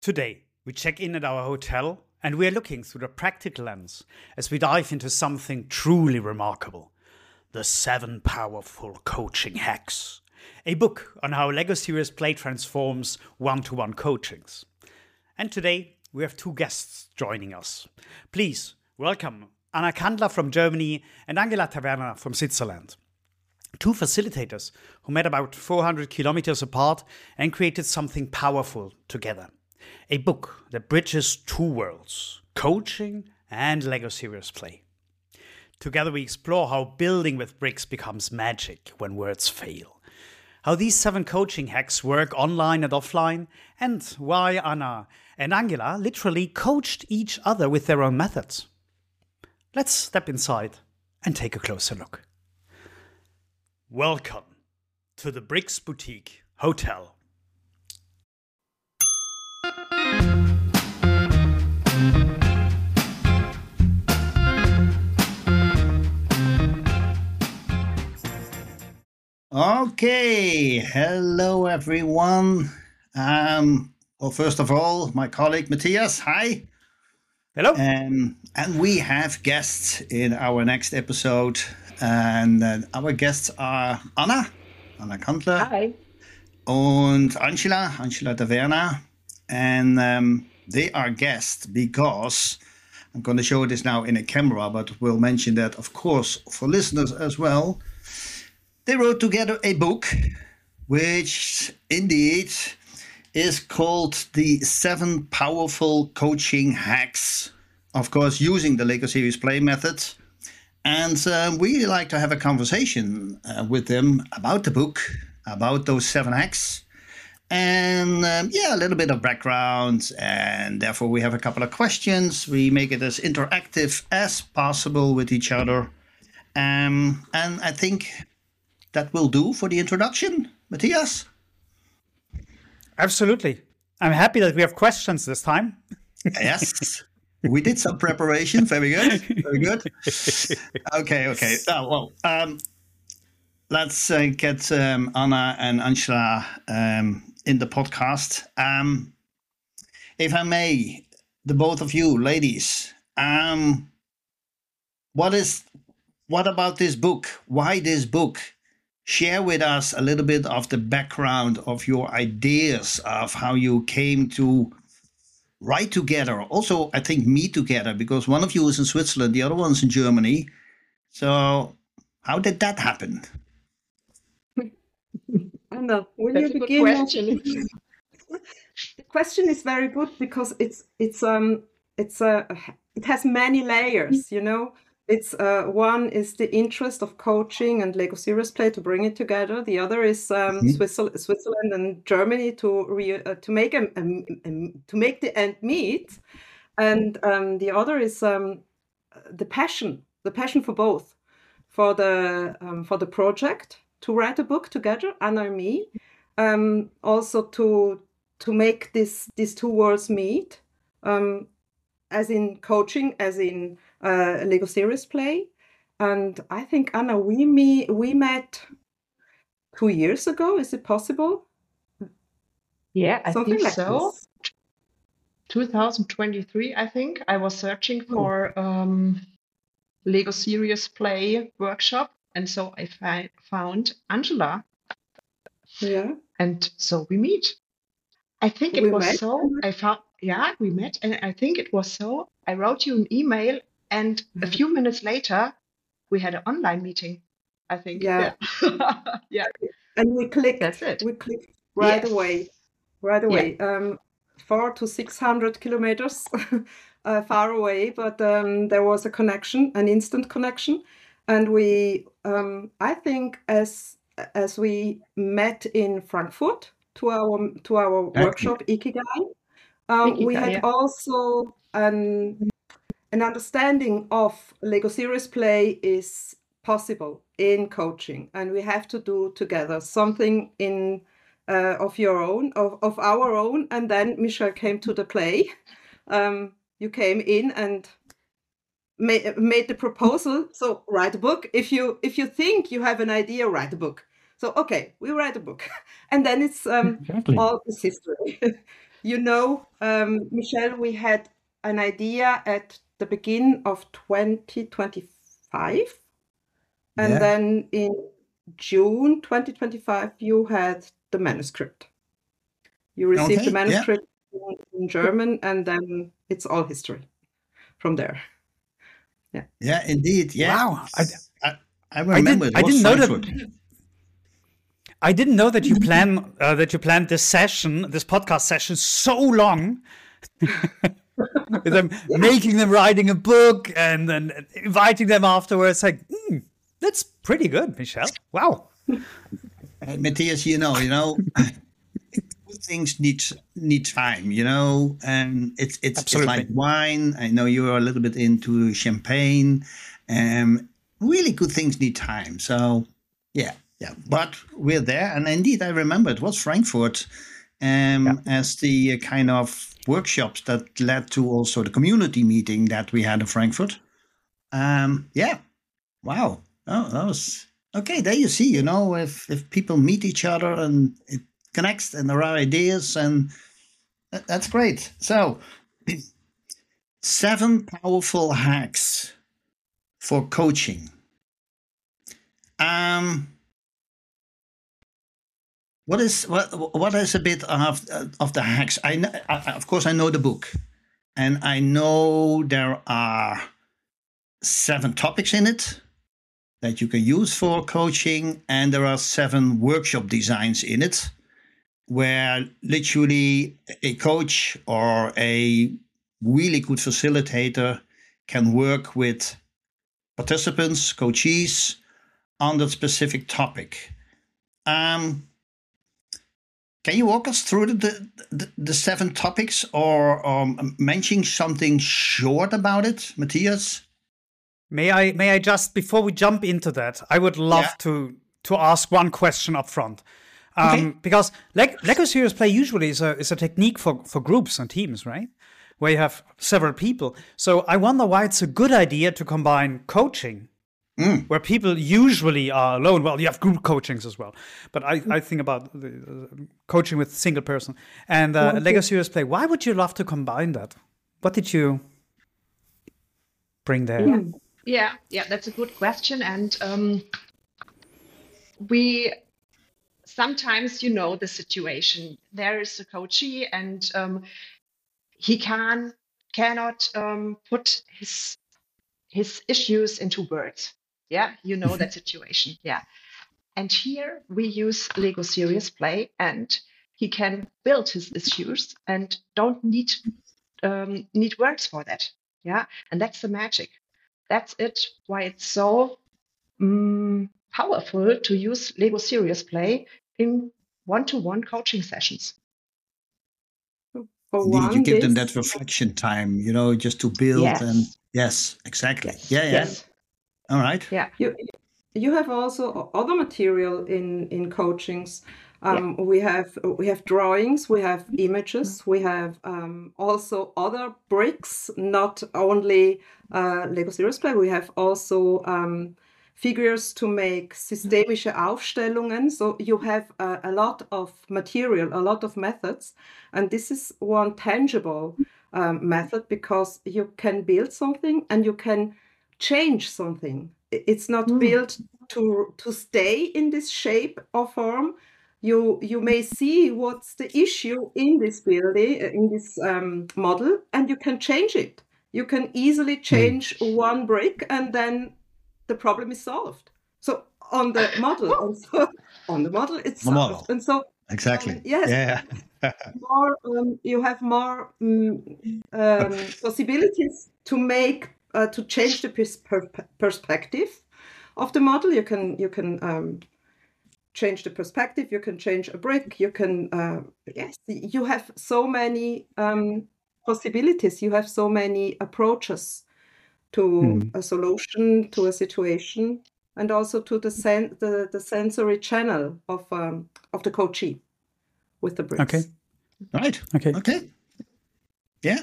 Today, we check in at our hotel and we are looking through the practical lens as we dive into something truly remarkable: the 7 Powerful Coaching Hacks, a book on how LEGO Serious Play transforms one-to-one coachings. And today, we have 2 guests joining us. Please welcome Anna Kandler from Germany and Angela Taverna from Switzerland. 2 facilitators who met about 400 kilometers apart and created something powerful together. A book that bridges 2 worlds, coaching and LEGO Serious Play. Together we explore how building with bricks becomes magic when words fail. How these 7 coaching hacks work online and offline, and why Anna and Angela literally coached each other with their own methods. Let's step inside and take a closer look. Welcome to the Bricks Boutique Hotel. Okay, hello everyone. Well, first of all, my colleague Matthias, hi. Hello. And we have guests in our next episode, and our guests are Anna Kandler, hi, and Angela Taverna, and they are guests because I'm going to show this now in a camera, but we'll mention that, of course, for listeners as well. They wrote together a book, which indeed is called The 7 Powerful Coaching Hacks, of course, using the LEGO Serious Play method. And we like to have a conversation with them about the book, about those 7 hacks, and a little bit of background. And therefore, we have a couple of questions. We make it as interactive as possible with each other. And I think that will do for the introduction. Matthias? Absolutely. I'm happy that we have questions this time. Yes. We did some preparation. Very good. Very good. Okay. Let's get Anna and Angela in the podcast. If I may, the both of you ladies, what about this book? Why this book? Share with us a little bit of the background of your ideas of how you came to write together. Also, I think meet together, because one of you is in Switzerland, the other one's in Germany. So how did that happen? Anna, will That's you a good begin? question. The question is very good because it has many layers, you know. It's one is the interest of coaching and LEGO Serious Play to bring it together. The other is Switzerland and Germany to make the end meet, and the other is the passion for both, for the project to write a book together, Anna and me, also to make these 2 worlds meet, as in coaching, as in LEGO Serious Play. And I think, Anna, we met 2 years ago. Is it possible? Yeah, I Something think like so. this. 2023, I think. I was searching for LEGO Serious Play workshop, and so I found Angela, Yeah. and so we meet. I think it We was met. so. We met, and I think it was so. I wrote you an email, and a few minutes later, we had an online meeting, I think. Yeah. Yeah. And we clicked. That's it. We clicked right Yes. away. 400 to 600 kilometers far away, but there was a connection, an instant connection, and we, I think, as we met in Frankfurt to our workshop Ikigai, we had also an understanding of LEGO Serious Play is possible in coaching, and we have to do together something in of our own. And then Michel came to the play. You came in and made the proposal. So write a book. If you think you have an idea, write a book. So okay, we write a book, and then it's Exactly. all this history. Michelle, we had an idea at the beginning of 2025, and then in June 2025, you had the manuscript. You received the manuscript in German, and then it's all history from there. Yeah. Yeah, indeed. Yeah. Wow. I remember. I didn't know that. I didn't know that you planned this podcast session so long. With them making them writing a book and then inviting them afterwards. Like, that's pretty good, Michelle. Wow. Matthias, you know, things need time, and it's like wine. I know you're a little bit into champagne. Really good things need time. So yeah. But we're there, and indeed, I remember it was Frankfurt as the kind of workshops that led to also the community meeting that we had in Frankfurt. Wow. Oh, that was okay. There you see, if people meet each other and it connects and there are ideas, and that's great. So 7 powerful hacks for coaching. What is a bit of the hacks? Of course, I know the book, and I know there are 7 topics in it that you can use for coaching, and there are 7 workshop designs in it, where literally a coach or a really good facilitator can work with participants, coachees, on that specific topic. Can you walk us through the 7 topics, or mention something short about it, Matthias? May I just, before we jump into that, I would love to ask one question up front. Because Lego Serious Play usually is a technique for groups and teams, right? Where you have several people. So I wonder why it's a good idea to combine coaching, where people usually are alone. Well, you have group coachings as well, but I think about the coaching with single person and Lego Serious Play. Why would you love to combine that? What did you bring there? Yeah, that's a good question. And we sometimes, the situation. There is a coachee, and he cannot put his issues into words. Yeah, that situation. Yeah. And here we use Lego Serious Play, and he can build his issues and don't need words for that. Yeah. And that's the magic. That's it. Why it's so powerful to use Lego Serious Play in one-to-one coaching sessions. You give them that reflection time, just to build. Yes. And yes, exactly. Yes. Yes. All right. Yeah. You have also other material in coachings. We have drawings, we have images, we have also other bricks, not only Lego Serious Play. We have also figures to make systemische Aufstellungen. So you have a lot of material, a lot of methods. And this is one tangible method, because you can build something and you can change something. It's not built to stay in this shape or form. You may see what's the issue in this building, in this model, and you can change it. You can easily change one brick, and then the problem is solved. So on the model, it's solved. And so exactly. Yes. Yeah. More you have more possibilities to make to change the perspective of the model. You can change the perspective. You can change a brick. You can you have so many possibilities. You have so many approaches to a solution, to a situation, and also to the sensory channel of the coachee with the bricks. Okay. Right. Okay. Yeah.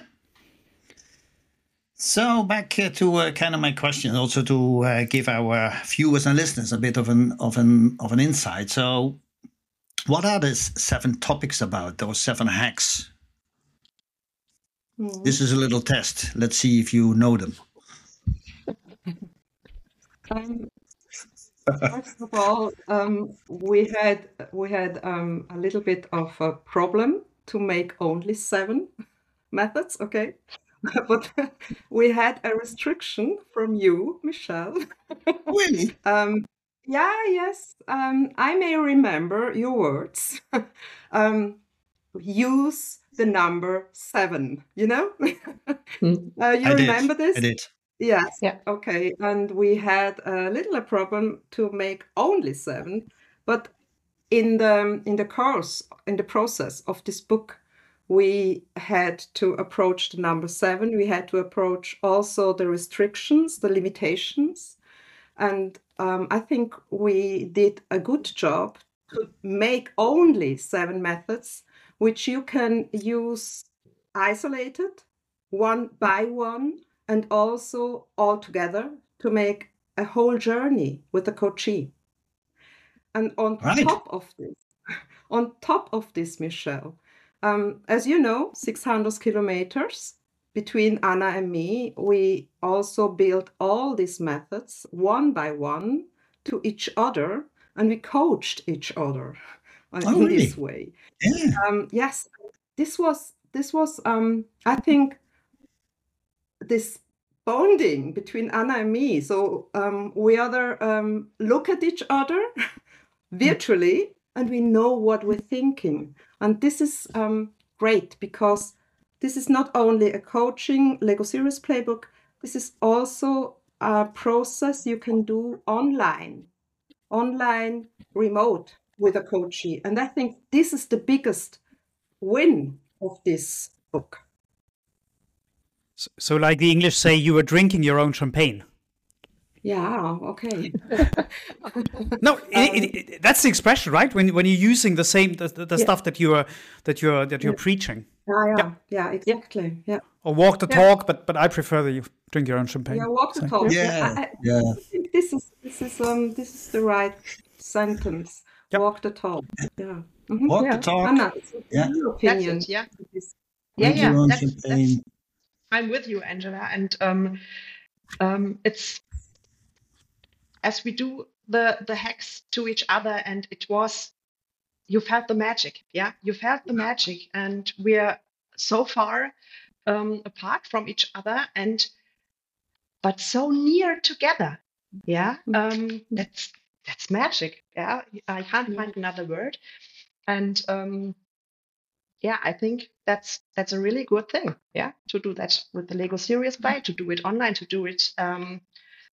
So back to kind of my question, also to give our viewers and listeners a bit of an insight. So, what are these 7 topics about? Those 7 hacks This is a little test. Let's see if you know them. First of all, we had a little bit of a problem to make only 7 methods, okay? But we had a restriction from you, Michelle. Really? Yes. I may remember your words. Use the number 7, you know? You remember this? I did. Yes. Yeah. Okay. And we had a little problem to make only 7, but in the course, in the process of this book, we had to approach the number 7. We had to approach also the restrictions, the limitations, and I think we did a good job to make only 7 methods, which you can use isolated, one by one, and also all together to make a whole journey with the coachee. And on top of this, Michelle, as you know, 600 kilometers between Anna and me, we also built all these methods one by one to each other, and we coached each other in this way. Yeah. Yes, this was I think this bonding between Anna and me. So we look at each other virtually, and we know what we're thinking. And this is great, because this is not only a coaching Lego Series playbook, this is also a process you can do online, remote with a coachee. And I think this is the biggest win of this book. So like the English say, you were drinking your own champagne. Yeah, okay. No, that's the expression, right? When you're using the same the stuff that you're preaching. Yeah, exactly. Yeah. Or walk the talk, but I prefer that you drink your own champagne. Yeah, walk the talk. Yeah. I think this is the right sentence. Yep. Walk the talk. Yeah. Walk the talk. Anna, your opinion. That's it, yeah. Drink your own That's, champagne. I'm with you, Angela. And it's as we do the hacks to each other, and you felt the magic. Yeah, you felt the magic, and we're so far apart from each other, but so near together. Yeah, that's magic. Yeah, I can't find another word. And I think that's a really good thing. Yeah, to do that with the Lego Series Play, to do it online, to do it in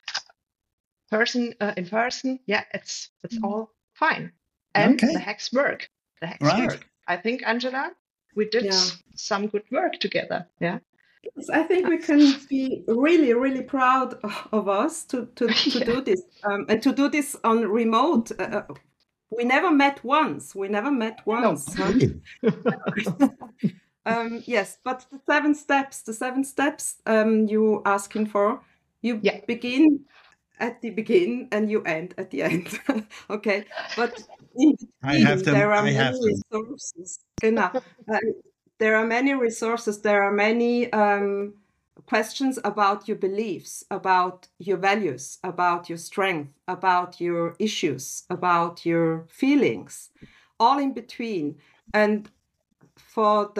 person. Yeah, it's all fine, and the hacks work. Work. I think, Angela, we did some good work together. Yeah. Yes, I think we can be really, really proud of us to do this and to do this on remote. We never met once. No. Huh? Yes, but the 7 steps you asking for, you begin at the beginning and you end at the end. Okay, but in between, there are many resources. There are many resources. There are many questions about your beliefs, about your values, about your strength, about your issues, about your feelings, all in between. And from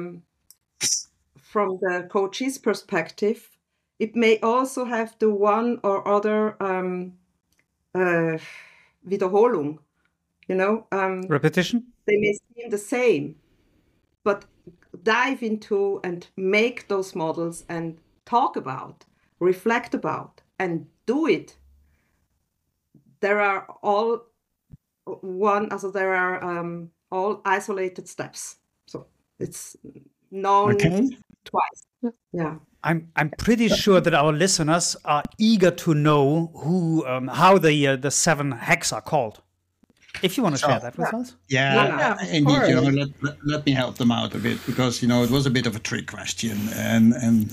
the coachee's perspective, it may also have the one or other Wiederholung, repetition. They may seem the same, but dive into and make those models and talk about, reflect about, and do it. There are all isolated steps, so it's known twice. Yeah. I'm pretty sure that our listeners are eager to know how the 7 hacks are called. If you want to share that with us. Yeah, indeed. Let me help them out a bit, because it was a bit of a trick question, and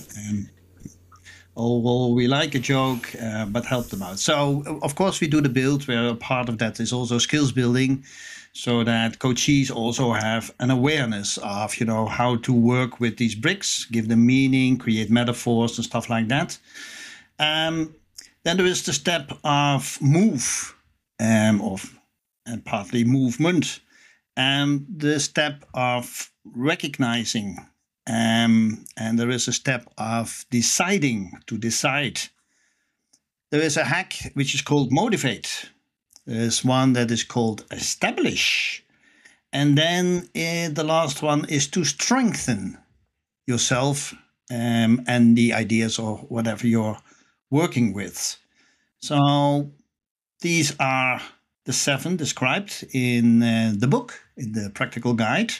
we like a joke, but help them out. So of course we do the build, where a part of that is also skills building. so that coachees also have an awareness of, how to work with these bricks, give them meaning, create metaphors and stuff like that. Then there is the step of move, and partly movement, and the step of recognizing, and there is a step of deciding, to decide. There is a hack which is called motivate. There's one that is called establish. And then the last one is to strengthen yourself and the ideas or whatever you're working with. So these are the 7 described in the book, in the practical guide.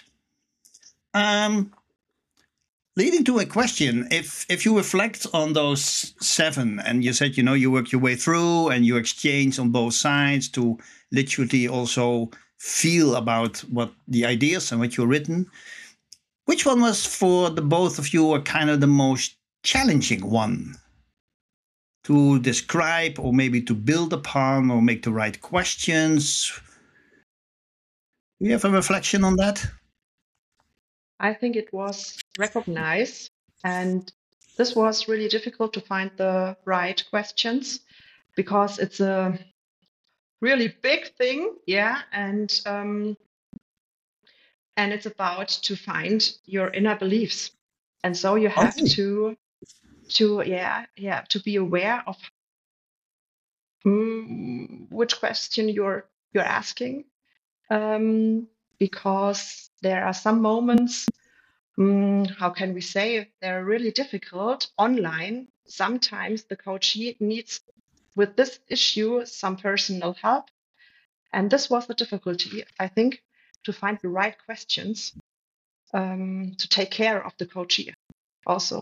Leading to a question, if you reflect on those 7, and you said, you work your way through and you exchange on both sides to literally also feel about what the ideas and what you've written, which one was for the both of you kind of the most challenging one to describe, or maybe to build upon, or make the right questions? Do you have a reflection on that? I think it was recognize, and this was really difficult to find the right questions because it's a really big thing, and it's about to find your inner beliefs, and so you have to be aware of which question you're asking, because there are some moments, how can we say, they're really difficult online. Sometimes the coachee needs, with this issue, some personal help, and this was the difficulty, I think, to find the right questions to take care of the coachee also.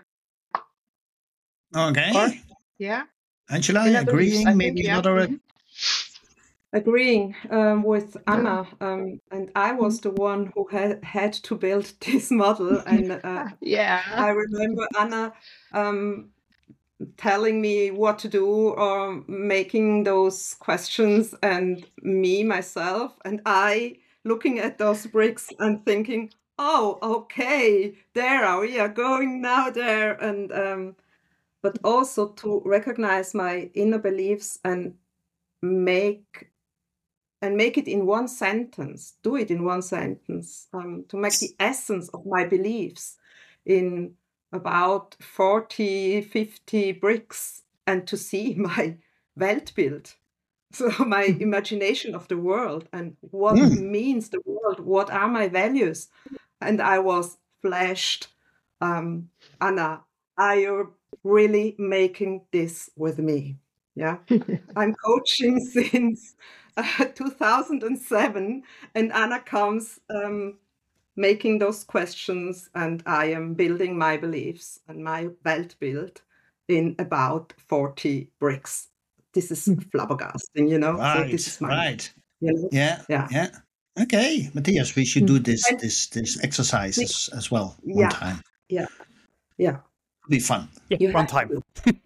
Okay. Angela, agreeing? Maybe another. Agreeing with Anna, and I was the one who had to build this model, and I remember Anna telling me what to do, or making those questions, and myself, and I looking at those bricks and thinking, oh, okay, we are going now there, and but also to recognize my inner beliefs and make it in one sentence, do it in one sentence, to make the essence of my beliefs in about 40, 50 bricks, and to see my Weltbild, so my imagination of the world and what means the world, what are my values. And I was flashed, Anna, are you really making this with me? Yeah, I'm coaching since 2007, and Anna comes making those questions, and I am building my beliefs and my Weltbild in about 40 bricks. This is flabbergasting, Right, so this is right. Yeah. Okay, Matthias, we should do this exercise as well one time. Yeah. It'll be fun. Yeah, one time.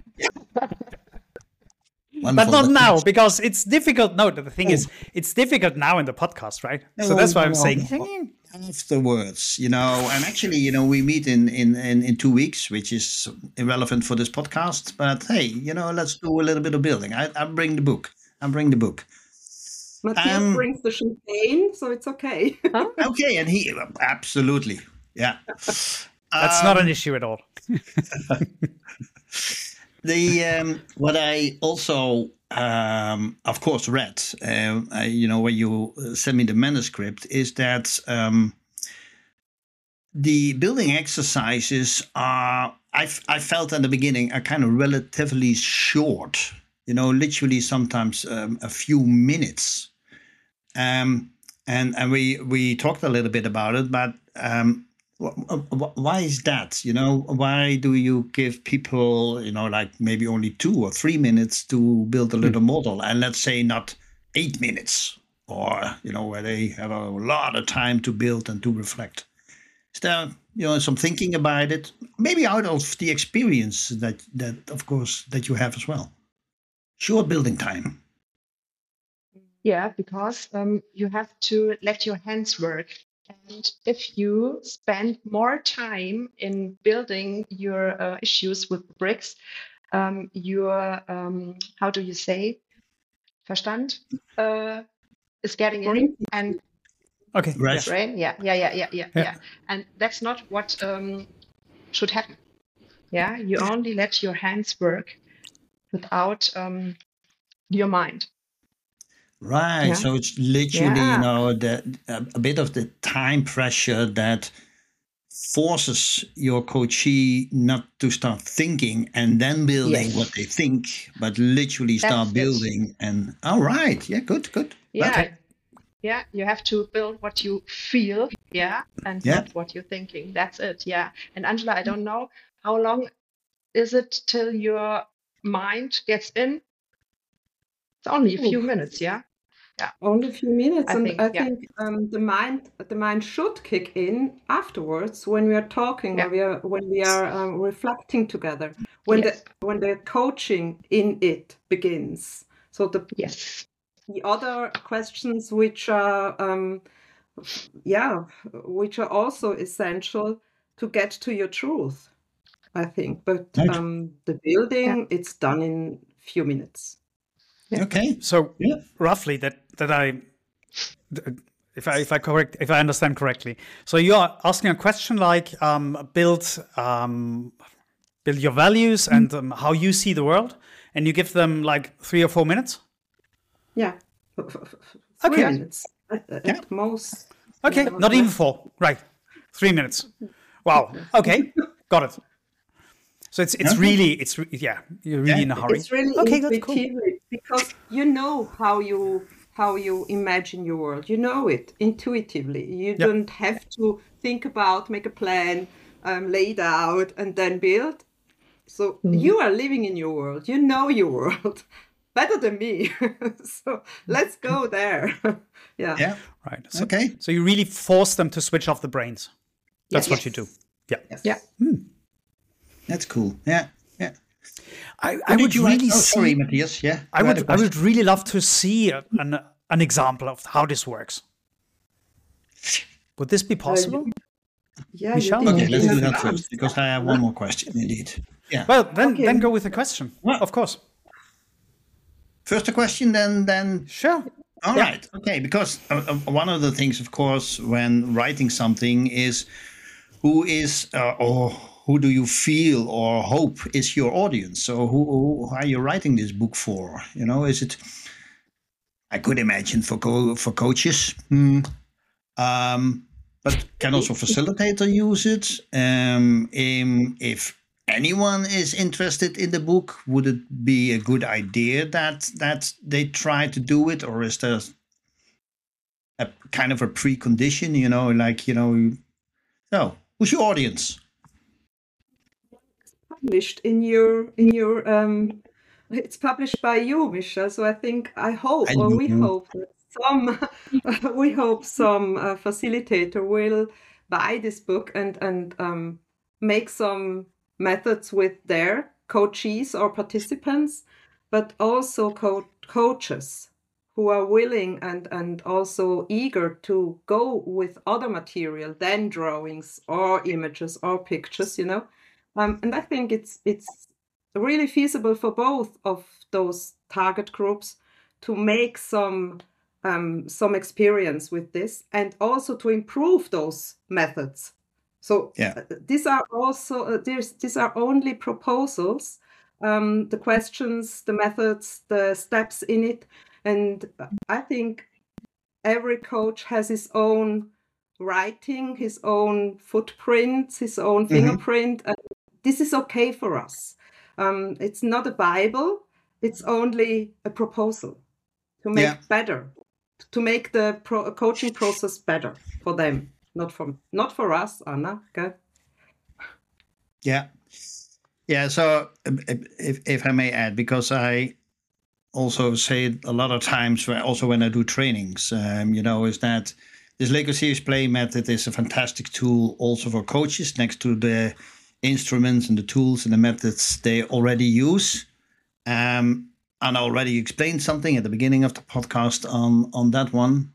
Wonderful. But not now, because it's difficult. No, the thing is, it's difficult now in the podcast, right? So that's why I'm saying afterwards, and actually, we meet in 2 weeks, which is irrelevant for this podcast. But hey, let's do a little bit of building. I bring the book. Matthias brings the champagne, so it's okay. Okay, and he absolutely, yeah. That's not an issue at all. What I also, of course, read, when you sent me the manuscript, is that the building exercises are, I felt at the beginning, are kind of relatively short. Literally sometimes a few minutes. And we talked a little bit about it, but why is that? Why do you give people, like maybe only 2 or 3 minutes to build a little model, and let's say not 8 minutes, or where they have a lot of time to build and to reflect? Is there some thinking about it, maybe out of the experience that of course that you have as well? Short building time. Yeah, because you have to let your hands work. And if you spend more time in building your issues with bricks, your, how do you say, Verstand is getting in, Brain. and Okay. Right. Yeah. brain, yeah. And that's not what should happen. Yeah, you only let your hands work without your mind. Right. Yeah. So it's literally, Yeah. a bit of the time pressure that forces your coachee not to start thinking and then building Yes. what they think, but literally start That's it. building. And all right, yeah, good. Yeah. Okay. Yeah, you have to build what you feel, yeah, and Yeah. not what you're thinking. That's it, yeah. And Angela, I don't know how long is it till your mind gets in? It's only a few minutes, yeah. Only a few minutes, I and think, I yeah. think the mind should kick in afterwards when we are talking, Yeah. when we are reflecting together, when Yes. the coaching in it begins. So Yes. the other questions which are which are also essential to get to your truth, I think. But Right. the building, it's done in few minutes. Yeah. Okay. So Yeah. roughly if I understand correctly, so you are asking a question like build your values and how you see the world, and you give them like 3 or 4 minutes. Yeah. Okay. 3 minutes at Yeah. most. Okay, Yeah. not even 4. Right, 3 minutes. Wow. Okay, got it. So it's Okay. really you're really Yeah, in a hurry. It's really Okay, good, cool. intuitive because you know how you imagine your world. You know it intuitively. You Yeah. don't have to think about, make a plan, lay it out, and then build. So you are living in your world. You know your world better than me. So let's go there. Yeah. Yeah. Right. So, Okay. So you really force them to switch off the brains. That's Yes. what you do. Yeah. Yes. Yeah. That's cool. Yeah. Yeah. I would really sorry, see. Matthias. Yeah. I would really love to see an example of how this works. Would this be possible? Yeah. Michelle? You Okay, did let's do have that an first answer. because I have one more question indeed. Yeah. Well, then Okay. go with the question. Well- Of course. First a question, then. Sure. All Yeah. right. Okay. Because one of the things, of course, when writing something is who is or who do you feel or hope is your audience? So who are you writing this book for? Is it? I could imagine for coaches, but can also facilitator use it? If anyone is interested in the book, would it be a good idea that they try to do it, or is there a kind of a precondition? So who's your audience? Published in your it's published by you, Michelle. So I hope, or we hope that some facilitator will buy this book and make some methods with their coachees or participants, but also coaches who are willing and also eager to go with other material than drawings or images or pictures, and I think it's really feasible for both of those target groups to make some experience with this and also to improve those methods. So Yeah. these are also these are only proposals, the questions, the methods, the steps in it, and I think every coach has his own writing, his own footprints, his own fingerprint, and this is okay for us. It's not a Bible, it's only a proposal to make better, to make the coaching process better for them, not for us, Anna. Okay? Yeah. So if I may add, because I also say it a lot of times, also when I do trainings, is that this Lego Serious Play method is a fantastic tool also for coaches next to the instruments and the tools and the methods they already use. and I already explained something at the beginning of the podcast on that one.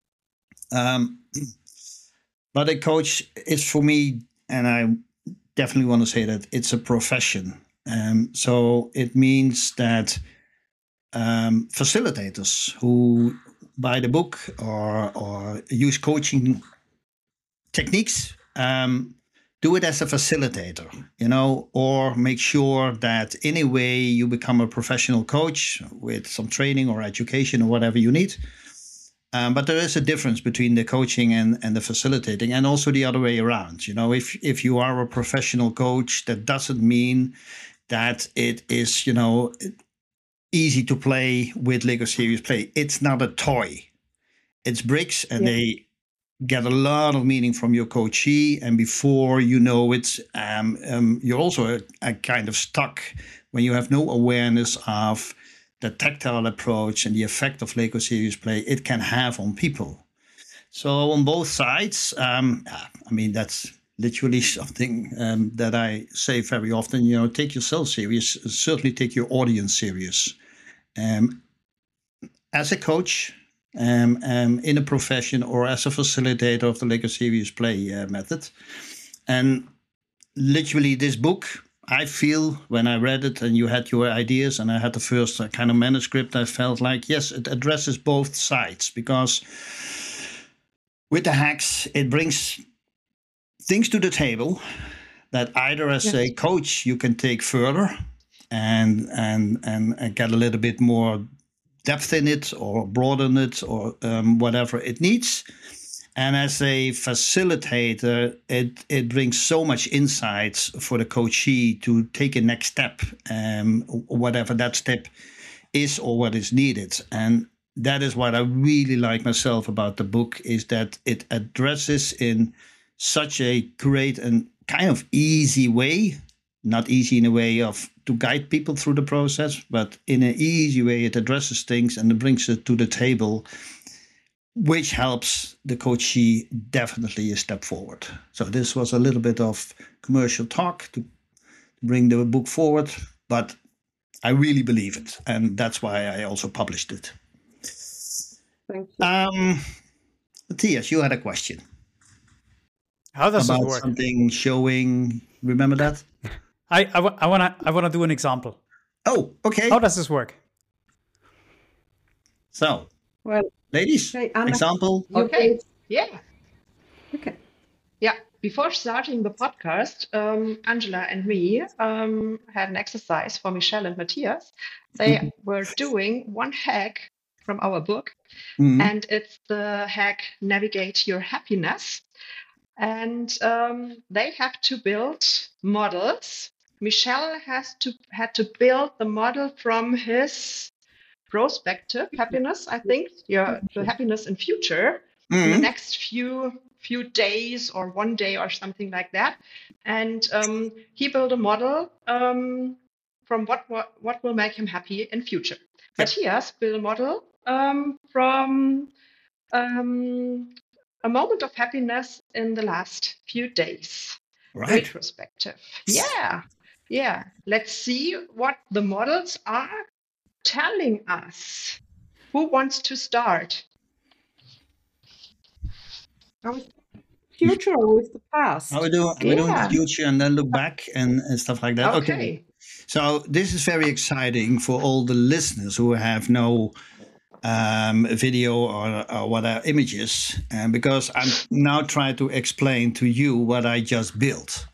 But a coach is, for me, and I definitely want to say that it's a profession. So it means that facilitators who buy the book or use coaching techniques do it as a facilitator, or make sure that in a way you become a professional coach with some training or education or whatever you need. But there is a difference between the coaching and the facilitating, and also the other way around. If you are a professional coach, that doesn't mean that it is, easy to play with Lego Serious Play. It's not a toy. It's bricks, and they get a lot of meaning from your coachee, and before you know it, you're also a kind of stuck when you have no awareness of the tactile approach and the effect of Lego Serious Play it can have on people. So on both sides, that's literally something that I say very often. Take yourself serious, certainly take your audience serious. As a coach, in a profession, or as a facilitator of the Lego Serious Play method. And literally this book, I feel when I read it and you had your ideas and I had the first kind of manuscript, I felt like, yes, it addresses both sides, because with the hacks, it brings things to the table that either as a coach you can take further and get a little bit more depth in it or broaden it or whatever it needs. And as a facilitator, it brings so much insights for the coachee to take a next step, whatever that step is or what is needed. And that is what I really like myself about the book, is that it addresses in such a great and kind of easy way, not easy in a way of to guide people through the process, but in an easy way, it addresses things and it brings it to the table, which helps the coachee definitely a step forward. So this was a little bit of commercial talk to bring the book forward, but I really believe it, and that's why I also published it. Thank you. Matthias, you had a question. How does about it work? Something showing. Remember that? I wanna do an example. Oh, okay. How does this work? So, Well, ladies, okay, Anna. example. Okay. Yeah. Okay. Yeah. Before starting the podcast, Angela and me had an exercise for Michelle and Matthias. They were doing one hack from our book, and it's the hack Navigate Your Happiness. And they have to build models. Michelle had to build the model from his prospective happiness, I think, the happiness in future, in the next few days or one day or something like that. And he built a model from what will make him happy in future. Yep. Matthias built a model from a moment of happiness in the last few days. Right. Retrospective. Yeah. Let's see what the models are telling us. Who wants to start? With the future or with the past? Are we doing the future and then look back and stuff like that? Okay. So this is very exciting for all the listeners who have no video or whatever images, because I'm now trying to explain to you what I just built.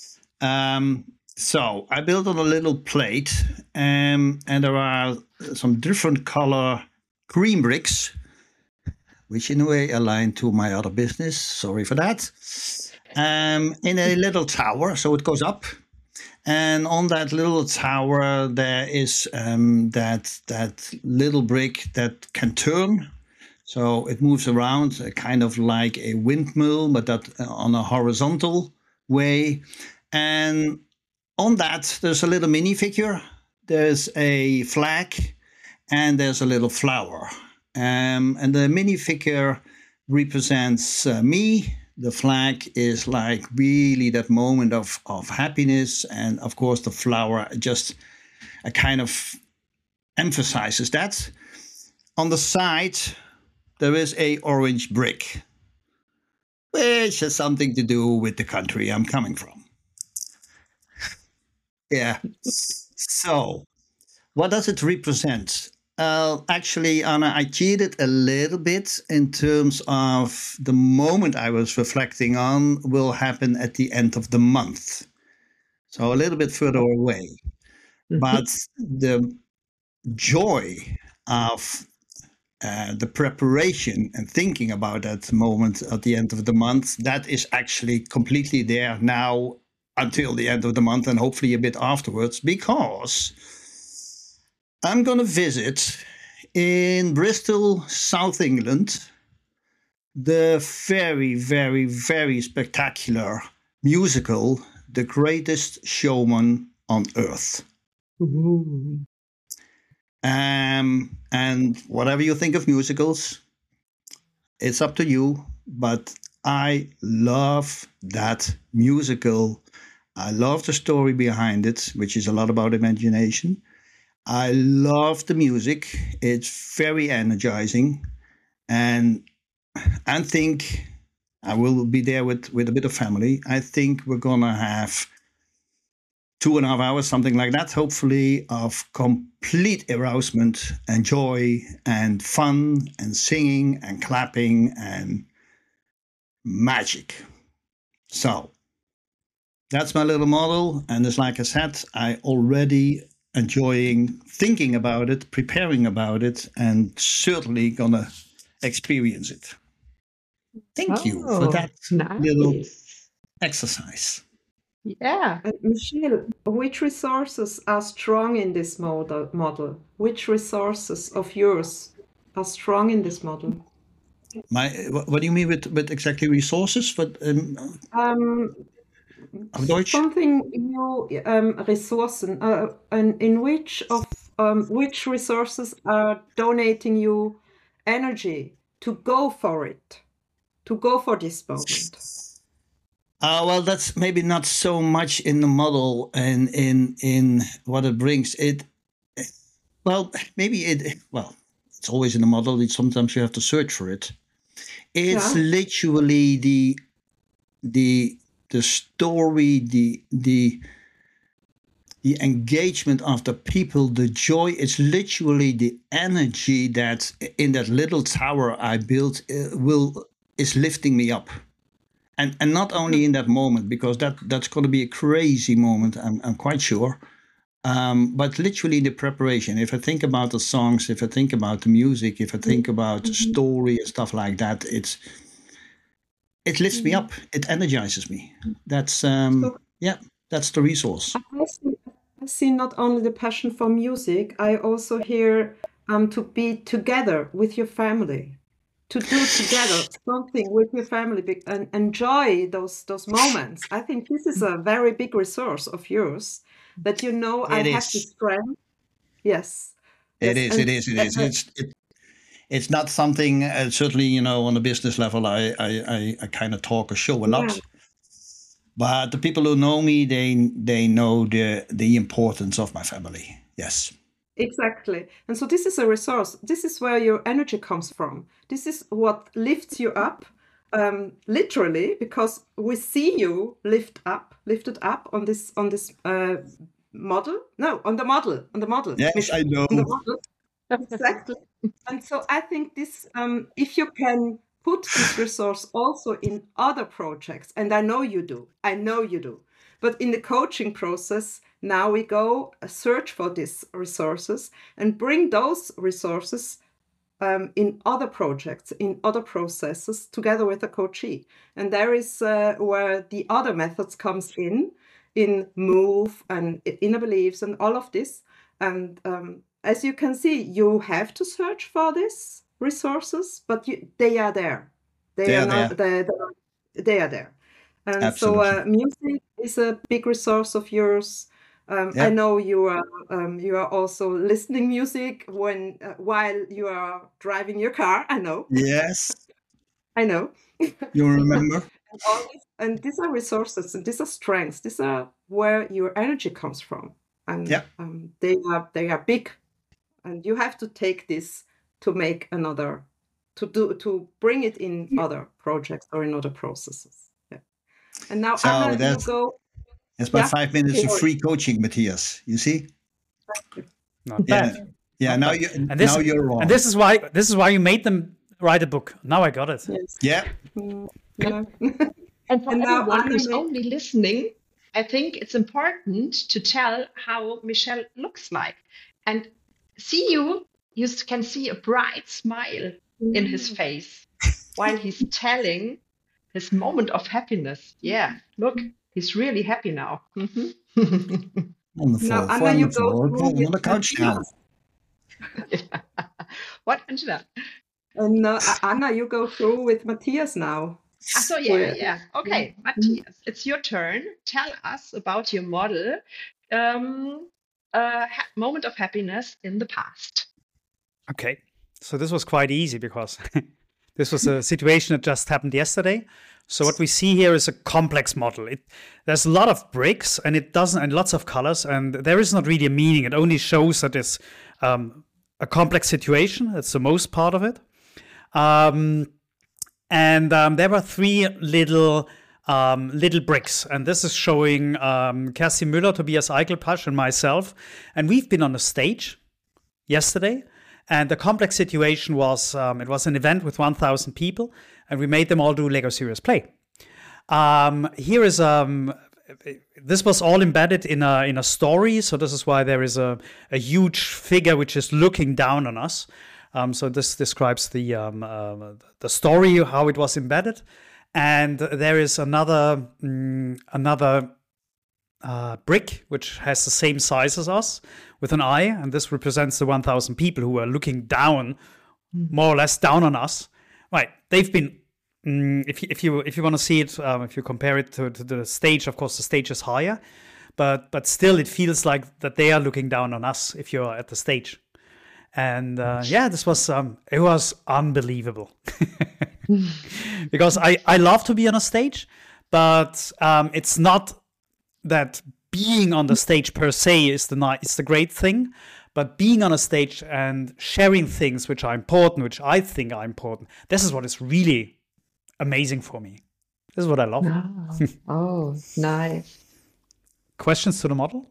So I built on a little plate, and there are some different color green bricks, which in a way align to my other business. Sorry for that. In a little tower, so it goes up. And on that little tower, there is that little brick that can turn. So it moves around, kind of like a windmill, but that on a horizontal way. And on that, there's a little minifigure. There's a flag, and there's a little flower. And the minifigure represents me. The flag is like really that moment of happiness. And of course, the flower, just a kind of emphasizes that. On the side, there is a orange brick, which has something to do with the country I'm coming from. Yeah. So, what does it represent? Actually, Anna, I cheated a little bit in terms of the moment I was reflecting on will happen at the end of the month. So, a little bit further away. But the joy of the preparation and thinking about that moment at the end of the month, that is actually completely there now until the end of the month and hopefully a bit afterwards, because I'm going to visit in Bristol, South England, the very, very, very spectacular musical, The Greatest Showman on Earth. Ooh. And whatever you think of musicals, it's up to you. But I love that musical. I love the story behind it, which is a lot about imagination. I love the music. It's very energizing. And I think I will be there with a bit of family. I think we're going to have 2.5 hours, something like that, hopefully, of complete arousement and joy and fun and singing and clapping and magic. So that's my little model. And it's like I said, I already enjoying thinking about it, preparing about it, and certainly gonna experience it. Thank you for that little Nice. exercise. Yeah. Michelle, which resources are strong in this model? Which resources of yours are strong in this model? What do you mean with exactly resources? But auf Deutsch? Something you Ressourcen, and in which resources are donating you energy to go for it, to go for this moment? Well, that's maybe not so much in the model and in what it brings. Well, maybe it's always in the model. Sometimes you have to search for it. It's literally the story, the engagement of the people, the joy. It's literally the energy that in that little tower I built is lifting me up. And not only in that moment, because that's going to be a crazy moment, I'm quite sure. But literally the preparation. If I think about the songs, if I think about the music, if I think about the story and stuff like that, it lifts me up. It energizes me. That's that's the resource. I see not only the passion for music, I also hear to be together with your family, to do together something with your family and enjoy those moments. I think this is a very big resource of yours, that I have the strength. Yes. It is. It's not something, certainly, on a business level, I kind of talk or show a lot. But the people who know me, they know the importance of my family. Yes. Exactly. And so this is a resource. This is where your energy comes from. This is what lifts you up, literally, because we see you lifted up on this model. No, on the model. Yes, I know. On the model. Exactly. And so I think this, if you can put this resource also in other projects, and I know you do, but in the coaching process, now we go search for these resources and bring those resources in other projects, in other processes, together with a coachee. And there is where the other methods comes in Move and inner beliefs and all of this. And as you can see, you have to search for these resources, but they are there. They are there. And Absolutely. so music is a big resource of yours. I know you are also listening music while you are driving your car. I know. Yes. I know. You remember? And these are resources, and these are strengths. These are where your energy comes from, and they are big and you have to take this to make another, to bring it in other projects or in other processes. Yeah. And now, So Anna, you that's- go. It's my Yeah. 5 minutes of Sure. free coaching, Matthias. You see? Not Yeah. bad. Yeah. Not Now bad. you. And this, now you're wrong. And this is why you made them write a book. Now I got it. Yes. Yeah. Yeah. And for And now everyone Anna who's may- only listening, I think it's important to tell how Michel looks like. And you can see a bright smile in his face while he's telling his moment of happiness. Yeah, look, he's really happy now. Mhm. Wonderful. Now, Anna, you go Wonderful. through I'm on the with couch now. Matthias. What, Angela? And Anna, you go through with Matthias now. So yeah. Okay, Matthias, it's your turn. Tell us about your model, moment of happiness in the past. Okay. So this was quite easy because this was a situation that just happened yesterday. So what we see here is a complex model. There's a lot of bricks and lots of colors, and there is not really a meaning. It only shows that it's a complex situation. That's the most part of it. And there were 3 little bricks, and this is showing Kerstin Müller, Tobias Eichelpasch, and myself. And we've been on a stage yesterday. And the complex situation was, it was an event with 1,000 people, and we made them all do Lego Serious Play. Here is, this was all embedded in a story, so this is why there is a huge figure which is looking down on us. So this describes the story, how it was embedded. And there is another brick which has the same size as us with an eye, and this represents the 1,000 people who are looking down, more or less down on us. Right? They've been. If you want to see it, if you compare it to the stage, of course the stage is higher, but still it feels like that they are looking down on us if you're at the stage. And this was it was unbelievable because I love to be on a stage, but it's not that being on the stage per se is the great thing, but being on a stage and sharing things which are important, which I think are important, this is what is really amazing for me. This is what I love. Oh, nice. Questions to the model?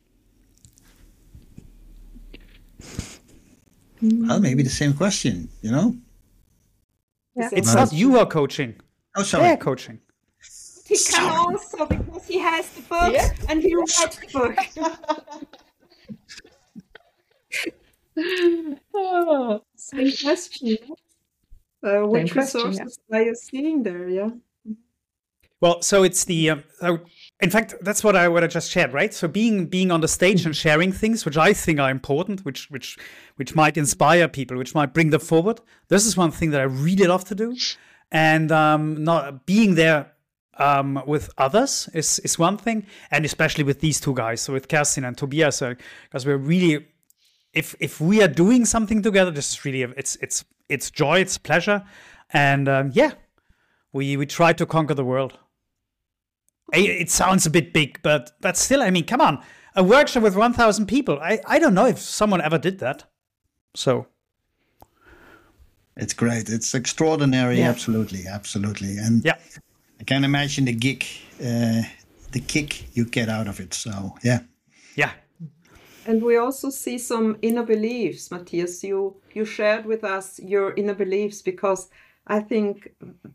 Well, maybe the same question, you know? Yeah. It's not you who are coaching. Oh, sorry. They're coaching. He can also, because he has the book and he read the book. Same question. Which question, resources are you seeing there? Yeah. Well, so it's the. In fact, that's what I just shared, right? So being on the stage and sharing things, which I think are important, which might inspire people, which might bring them forward. This is one thing that I really love to do, and not being there with others is one thing, and especially with these 2 guys, so with Kerstin and Tobias, because we're really, if we are doing something together, this is really it's joy, it's pleasure, and we try to conquer the world. It sounds a bit big, but still, I mean, come on, a workshop with 1,000 people. I don't know if someone ever did that. So It's great. It's extraordinary. Yeah. Absolutely. And yeah. I can imagine the kick you get out of it. So, yeah. Yeah. And we also see some inner beliefs, Matthias. You shared with us your inner beliefs, because I think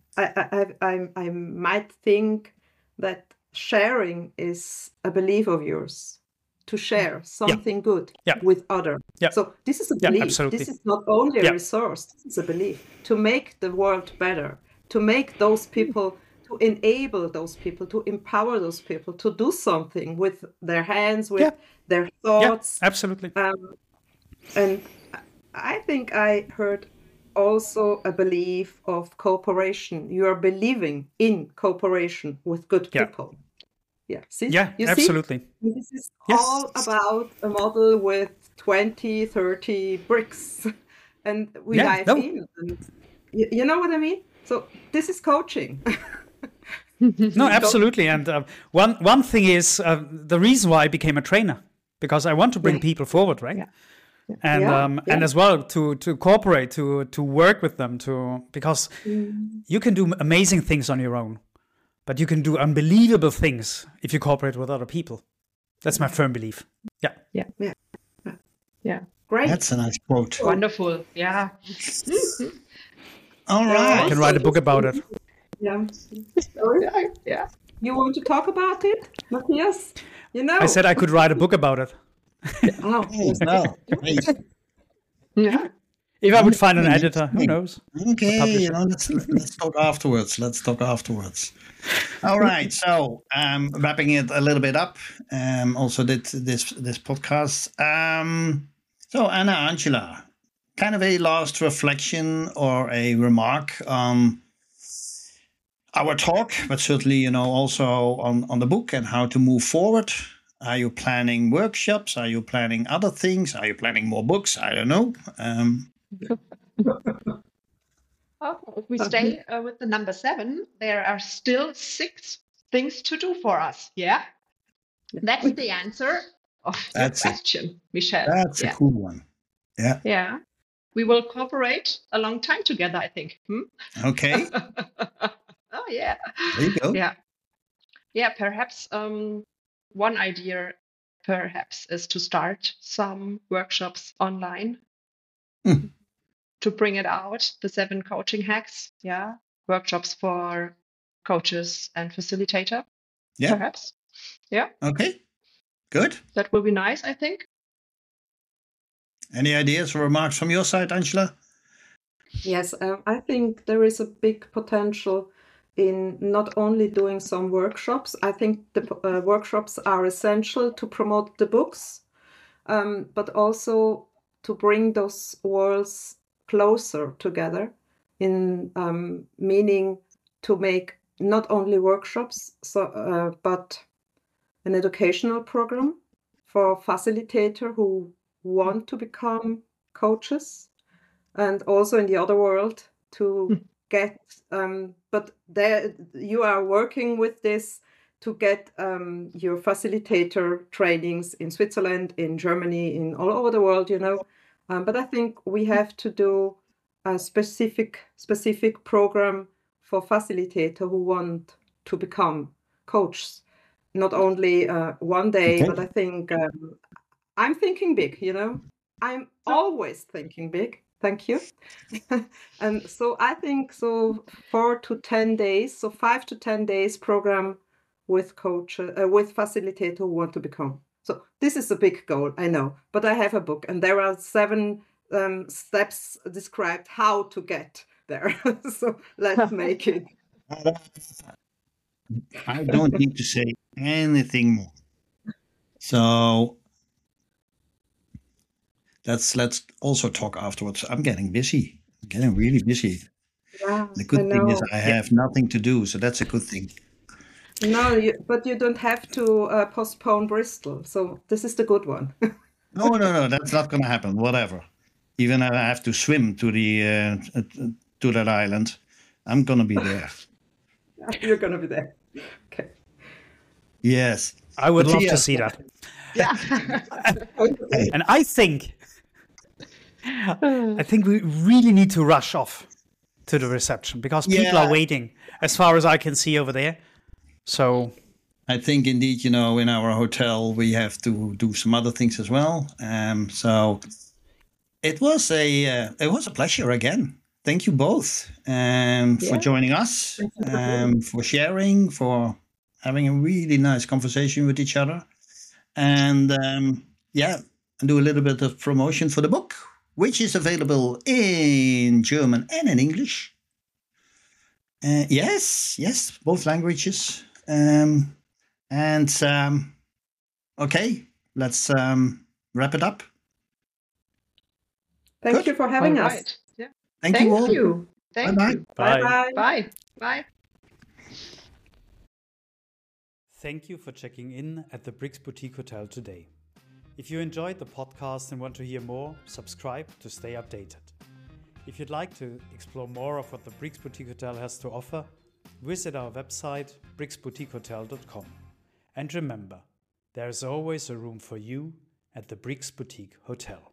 I might think that sharing is a belief of yours, to share something good with others. Yeah. So this is a Yeah, belief. absolutely. This is not only a resource. This is a belief to make the world better, to make those people, to enable those people, to empower those people to do something with their hands, with their thoughts. Yeah, absolutely. And I think I heard also a belief of cooperation. You are believing in cooperation with good people. Yeah. See? Yeah, You absolutely. See? This is all about a model with 20, 30 bricks. And we dive in. And you know what I mean? So this is coaching. No, absolutely. And one thing is the reason why I became a trainer, because I want to bring people forward, right? Yeah. And and as well to cooperate, to work with them, because you can do amazing things on your own, but you can do unbelievable things if you cooperate with other people. That's my firm belief. Yeah. Great. That's a nice quote. Wonderful. Yeah. All right. I can write a book about it. Yeah. Yeah. You want to talk about it, Matthias? You know. I said I could write a book about it. Oh. No. Hey, Yeah. If I would find an editor, who knows? okay, let's talk afterwards. All right, so wrapping it a little bit up. Also did this podcast. So Anna, Angela, kind of a last reflection or a remark on our talk, but certainly also on the book and how to move forward. Are you planning workshops? Are you planning other things? Are you planning more books? I don't know. If we stay with the number 7, there are still 6 things to do for us. Yeah, that's the answer of your question, Michelle. That's a cool one. Yeah. Yeah, we will cooperate a long time together, I think. Okay. Oh yeah. There you go. Yeah. Perhaps one idea, perhaps, is to start some workshops online. To bring it out, the 7 coaching hacks, workshops for coaches and facilitator, perhaps. Yeah. Okay, good. That will be nice, I think. Any ideas or remarks from your side, Angela? Yes, I think there is a big potential in not only doing some workshops. I think the workshops are essential to promote the books, but also to bring those worlds closer together, in meaning to make not only workshops, but an educational program for facilitator who want to become coaches, and also in the other world to get. But there you are working with this to get your facilitator trainings in Switzerland, in Germany, in all over the world, But I think we have to do a specific program for facilitator who want to become coaches. Not only one day, but I think I'm thinking big, I'm always thinking big. Thank you. And so I think 4 to 10 days, so 5 to 10 days program with with facilitator who want to become. So this is a big goal, I know, but I have a book and there are 7 steps described how to get there. So let's make it. I don't need to say anything more. So let's also talk afterwards. I'm getting busy. I'm getting really busy. Yeah, the good thing is I have nothing to do, so that's a good thing. No, but you don't have to postpone Bristol. So this is the good one. No, that's not going to happen. Whatever. Even if I have to swim to to that island, I'm going to be there. You're going to be there. Okay. Yes. I would love to see that. Yeah. And I think we really need to rush off to the reception because people are waiting, as far as I can see over there. So I think indeed, in our hotel we have to do some other things as well. So it was a pleasure again. Thank you both for joining us, for sharing, for having a really nice conversation with each other, and and do a little bit of promotion for the book, which is available in German and in English. Yes, both languages. Okay, let's wrap it up. Thank you for having us. Yeah. Thank you all. Thank you. Bye. Bye. Thank you for checking in at the Brix Boutique Hotel today. If you enjoyed the podcast and want to hear more, subscribe to stay updated. If you'd like to explore more of what the Brix Boutique Hotel has to offer, visit our website brixboutiquehotel.com. And remember, there is always a room for you at the Brix Boutique Hotel.